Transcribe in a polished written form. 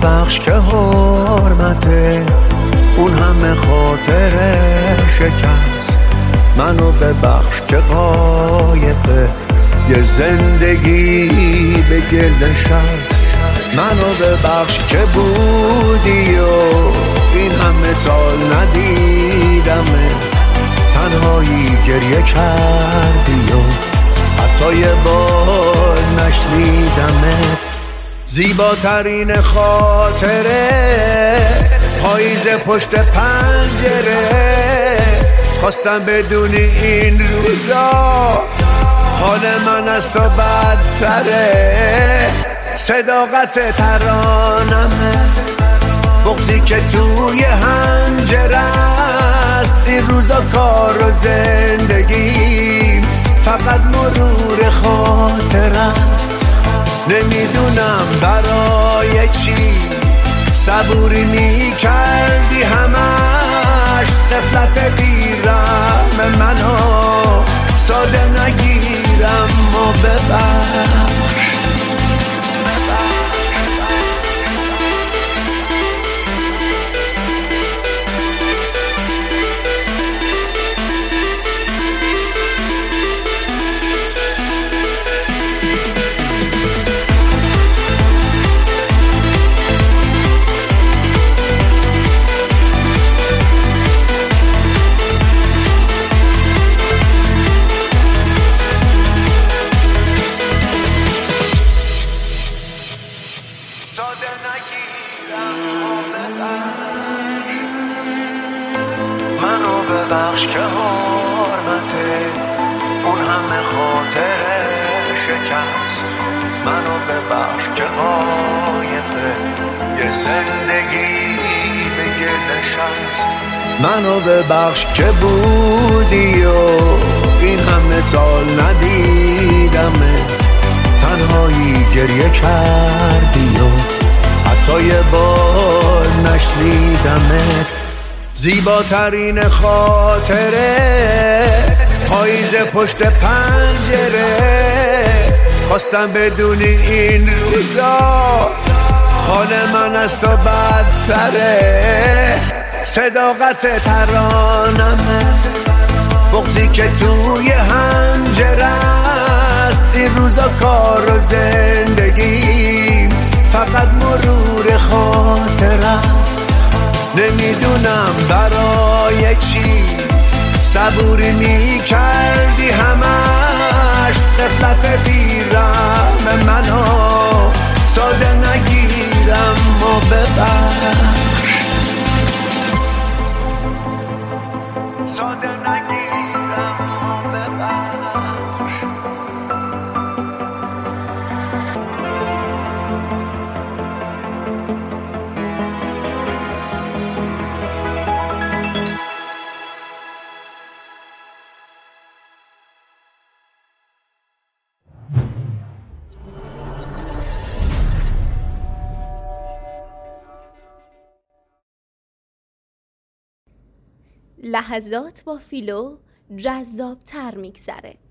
ببخش که حرمت اون همه خاطر شکست. منو ببخش که قایق یه زندگی به گل نشست. منو ببخش که بودی و این همه سال ندیدمت، تنهایی گریه کردی و حتی یه بار نشنیدمت. زیباترین خاطره پاییز پشت پنجره، خواستم بدونی این روزا حال من از تو بدتره. صداقت ترانمه، بغضی که توی حنجره است. این روزا کار و زندگی فقط مرور خاطر است. نمیدونم برای چی صبوری میکردی همش، غفلت بیرم منو ساده نگیرم و ببخش. ساده نگیرم و ببخش. منو ببخش که حرمت اون همه خاطر شکست. منو ببخش که قایق یه زندگی به گل نشست. منو ببخش که بودی و این همه سال ندیدمت، تنهایی گریه کردی و حتی یه بار نشنیدمت. زیباترین خاطره پاییز پشت پنجره، خواستم بدونی این روزا حال من از تو بدتره. صداقت ترانمه، بغضی که توی حنجره است. این روزا کار و زندگی فقط مرور خاطر است. نمیدونم برای چی صبوری میکردی همش، غفلت بیرم منو ساده نگیرم و ببخش. ساده نگیرم و ببخش. لحظات با فیلو جذاب‌تر می‌گذره.